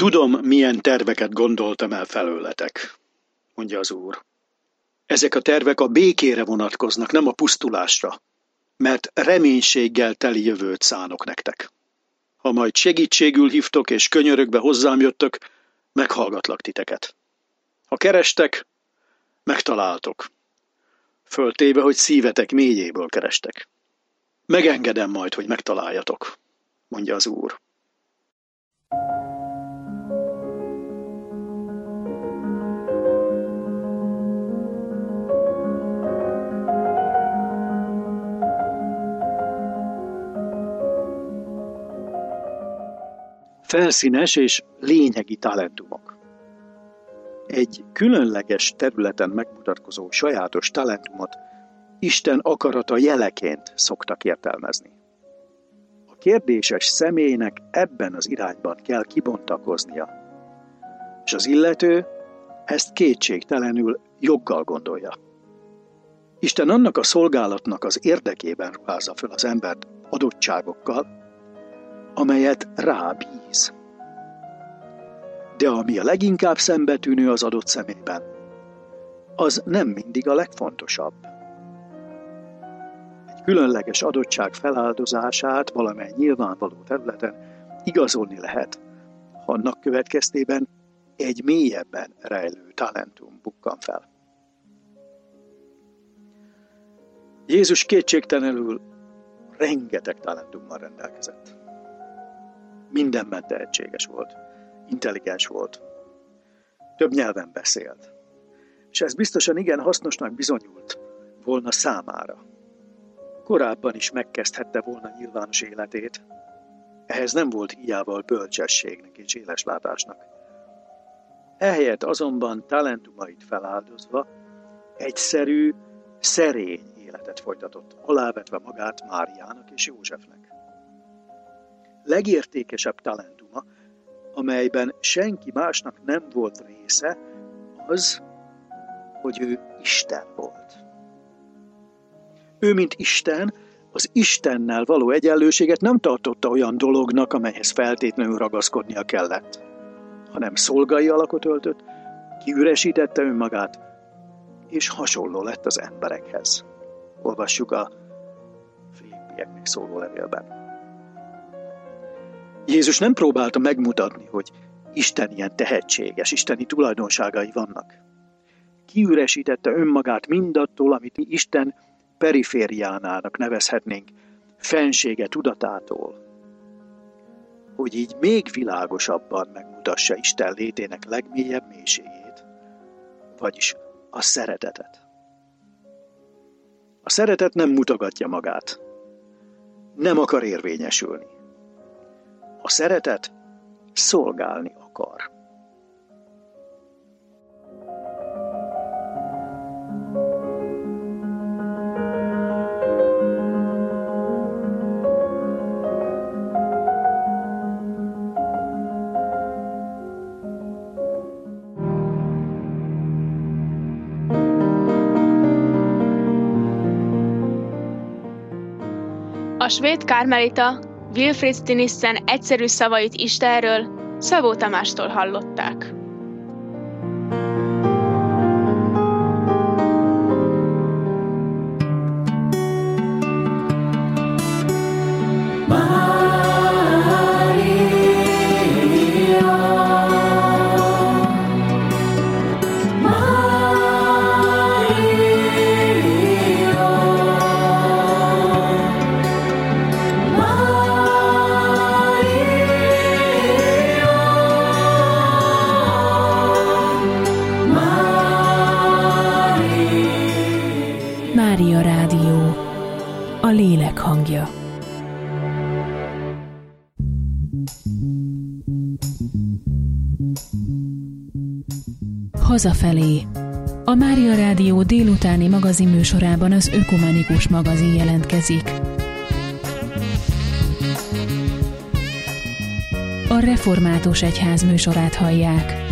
Tudom, milyen terveket gondoltam el felőletek, mondja az Úr. Ezek a tervek a békére vonatkoznak, nem a pusztulásra, mert reménységgel teli jövőt szánok nektek. Ha majd segítségül hívtok és könyörögve hozzám jöttök, meghallgatlak titeket. Ha kerestek, megtaláltok. Föltéve, hogy szívetek mélyéből kerestek. Megengedem majd, hogy megtaláljatok, mondja az Úr. Felszínes és lényegi talentumok. Egy különleges területen megmutatkozó sajátos talentumot Isten akarata jeleként szoktak értelmezni. A kérdéses személynek ebben az irányban kell kibontakoznia, és az illető ezt kétségtelenül joggal gondolja. Isten annak a szolgálatnak az érdekében ruházza föl az embert adottságokkal, amelyet rábíz. De ami a leginkább szembetűnő az adott személyben, az nem mindig a legfontosabb. Egy különleges adottság feláldozását valamely nyilvánvaló területen igazolni lehet, ha annak következtében egy mélyebben rejlő talentum bukkan fel. Jézus kétségtelenül rengeteg talentummal rendelkezett. Mindenben tehetséges volt, intelligens volt, több nyelven beszélt, és ez biztosan igen hasznosnak bizonyult volna számára. Korábban is megkezdhette volna nyilvános életét, ehhez nem volt hiával bölcsességnek és éleslátásnak. Ehelyett azonban talentumait feláldozva egyszerű, szerény életet folytatott, alávetve magát Máriának és Józsefnek. Legértékesebb talentuma, amelyben senki másnak nem volt része, az, hogy ő Isten volt. Ő, mint Isten, az Istennel való egyenlőséget nem tartotta olyan dolognak, amelyhez feltétlenül ragaszkodnia kellett, hanem szolgai alakot öltött, kiüresítette önmagát, és hasonló lett az emberekhez. Olvassuk a Filippieknek szóló levélben. Jézus nem próbálta megmutatni, hogy Isten ilyen tehetséges, isteni tulajdonságai vannak. Kiüresítette önmagát mindattól, amit mi Isten perifériánának nevezhetnénk, fensége tudatától, hogy így még világosabban megmutassa Isten létének legmélyebb mélységét, vagyis a szeretetet. A szeretet nem mutogatja magát, nem akar érvényesülni. A szeretet szolgálni akar. A svéd karmelita Wilfrid Stinissen egyszerű szavait Istenről Szabó Tamástól hallották. Mária Rádió, a lélek hangja. Hazafelé. A Mária Rádió délutáni magazinműsorában az Ökumenikus magazin jelentkezik. A Református Egyház műsorát hallják.